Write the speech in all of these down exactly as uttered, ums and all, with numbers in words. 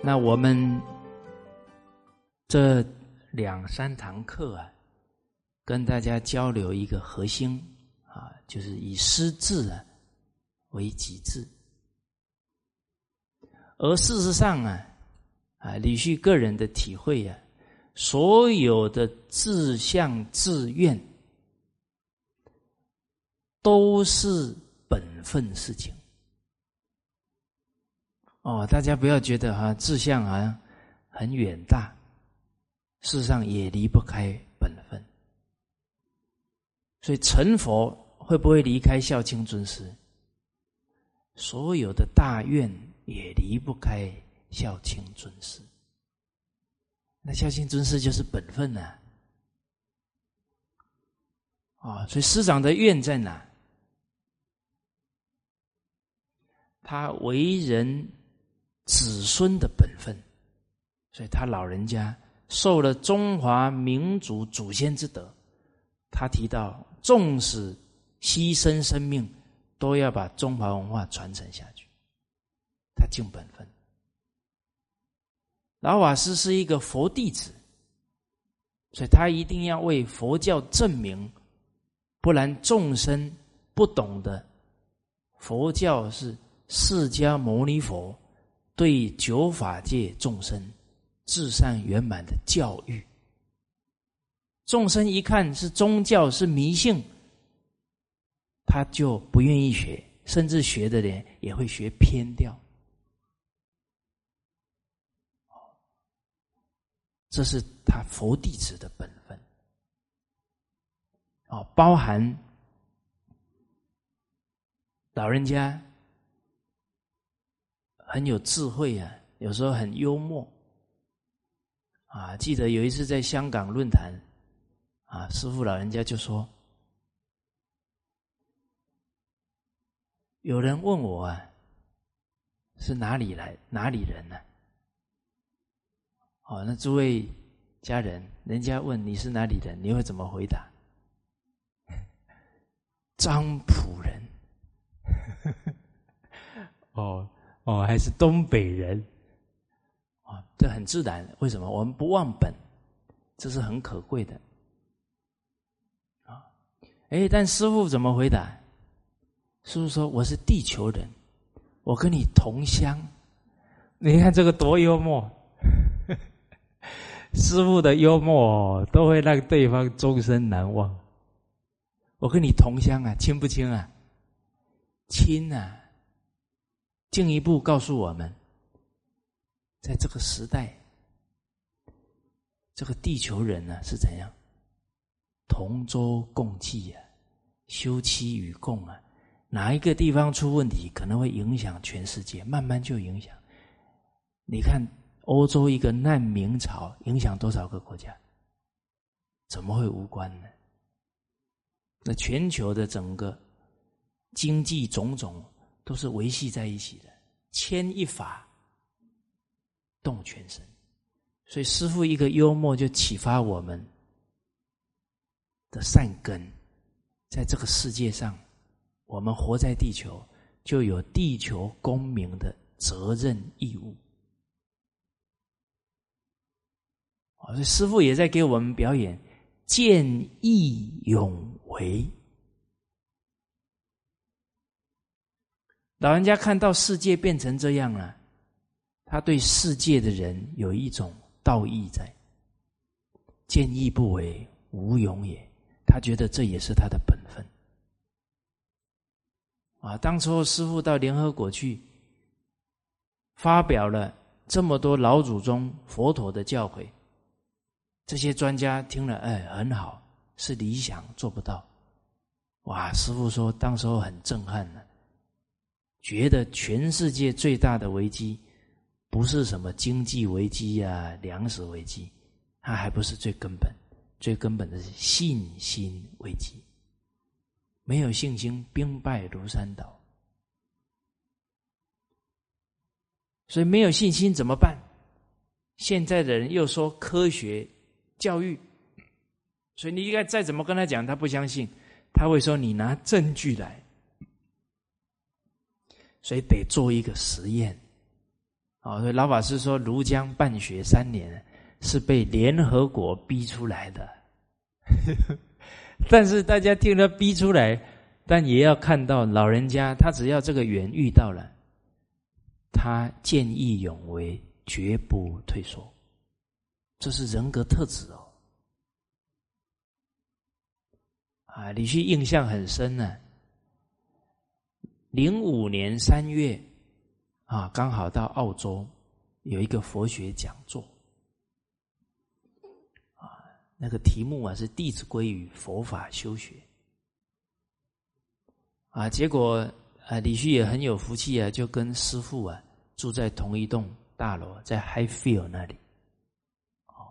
那我们这两三堂课啊，跟大家交流一个核心啊，就是以师智啊为己志。而事实上啊，啊，李旭个人的体会啊，所有的志向志愿都是本分事情。哦，大家不要觉得哈、啊，志向好像很远大，事实上也离不开本分。所以成佛会不会离开孝亲尊师？所有的大愿也离不开孝亲尊师。那孝亲尊师就是本分啊！啊、哦，所以师长的愿在哪？他为人子孙的本分，所以他老人家受了中华民族祖先之德，他提到纵使牺牲生命，都要把中华文化传承下去，他尽本分。老法师是一个佛弟子，所以他一定要为佛教证明，不然众生不懂得佛教是释迦牟尼佛对九法界众生至善圆满的教育。众生一看是宗教是迷信，他就不愿意学，甚至学的人也会学偏掉。这是他佛弟子的本分。哦，包含老人家很有智慧啊，有时候很幽默啊。记得有一次在香港论坛啊，师父老人家就说，有人问我啊，是哪里来哪里人呢、啊？哦，那诸位家人，人家问你是哪里人，你会怎么回答？漳浦人。哦哦，还是东北人。哦，这很自然。为什么？我们不忘本，这是很可贵的。啊，哎，但师父怎么回答？师父说：“我是地球人，我跟你同乡。”你看这个多幽默！师父的幽默都会让对方终身难忘。我跟你同乡啊，亲不亲啊？亲啊！进一步告诉我们，在这个时代，这个地球人呢、啊、是怎样同舟共济啊，休戚与共啊。哪一个地方出问题，可能会影响全世界，慢慢就影响。你看欧洲一个难民潮影响多少个国家？怎么会无关呢？那全球的整个经济种种都是维系在一起的，牵一发动全身。所以师父一个幽默就启发我们的善根，在这个世界上，我们活在地球，就有地球公民的责任义务。所以师父也在给我们表演见义勇为。老人家看到世界变成这样了，他对世界的人有一种道义在，见义不为无勇也，他觉得这也是他的本分。啊，当初师父到联合国去发表了这么多老祖宗佛陀的教诲，这些专家听了，哎，很好，是理想，做不到。哇，师父说当时候很震撼了，觉得全世界最大的危机不是什么经济危机啊、粮食危机，它还不是最根本，最根本的是信心危机。没有信心，兵败如山倒。所以没有信心怎么办？现在的人又说科学教育，所以你应该再怎么跟他讲，他不相信，他会说你拿证据来。所以得做一个实验， 啊，所以老法师说庐江办学三年是被联合国逼出来的。但是大家听他逼出来，但也要看到老人家他只要这个缘遇到了，他见义勇为，绝不退缩，这是人格特质哦。啊，李旭印象很深呢、啊。零五年三月啊，刚好到澳洲有一个佛学讲座啊，那个题目啊是《弟子规与佛法修学》啊，结果啊李旭也很有福气啊，就跟师父啊住在同一栋大楼，在 Highfield 那里。哦，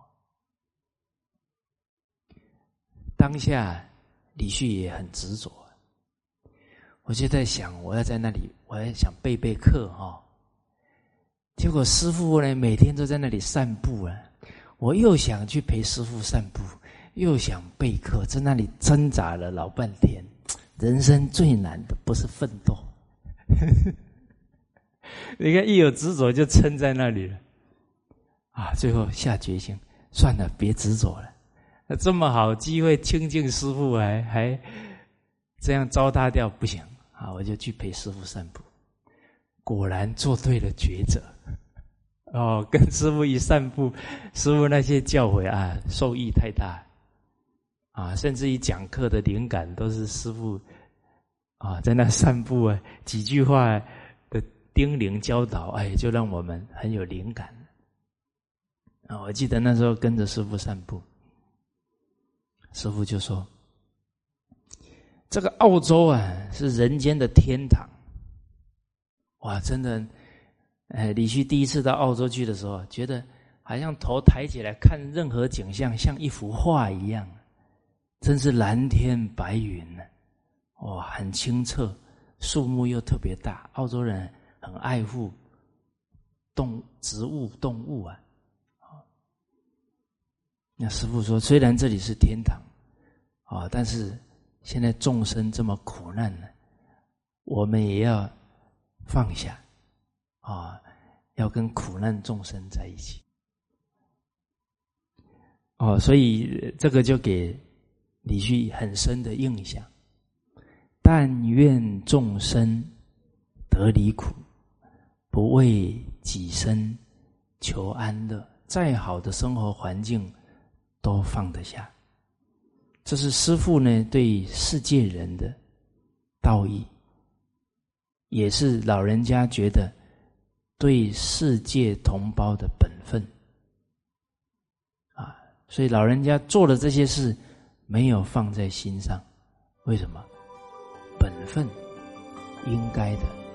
当下李旭也很执着。我就在想，我要在那里，我要想备备课哈、哦。结果师父呢，每天都在那里散步啊。我又想去陪师父散步，又想备课，在那里挣扎了老半天。人生最难的不是奋斗，你看一有执着就撑在那里了啊。最后下决心，算了，别执着了。这么好机会亲近师父，还还这样糟蹋掉，不行。啊，我就去陪师父散步，果然做对了抉择。哦，跟师父一散步，师父那些教诲啊，受益太大啊，甚至于讲课的灵感都是师父啊，在那散步啊，几句话的叮咛教导，哎，就让我们很有灵感啊。我记得那时候跟着师父散步，师父就说，这个澳洲啊是人间的天堂。哇，真的，哎，李旭第一次到澳洲去的时候，觉得好像头抬起来看任何景象像一幅画一样，真是蓝天白云呢、啊，哇，很清澈，树木又特别大。澳洲人很爱护动植物动物啊。那师父说，虽然这里是天堂啊，但是现在众生这么苦难呢，我们也要放下啊，要跟苦难众生在一起。哦，所以这个就给李旭很深的印象。但愿众生得离苦，不为己身求安乐。再好的生活环境都放得下。这是师父呢对世界人的道义，也是老人家觉得对世界同胞的本分啊。所以老人家做了这些事没有放在心上，为什么？本分应该的。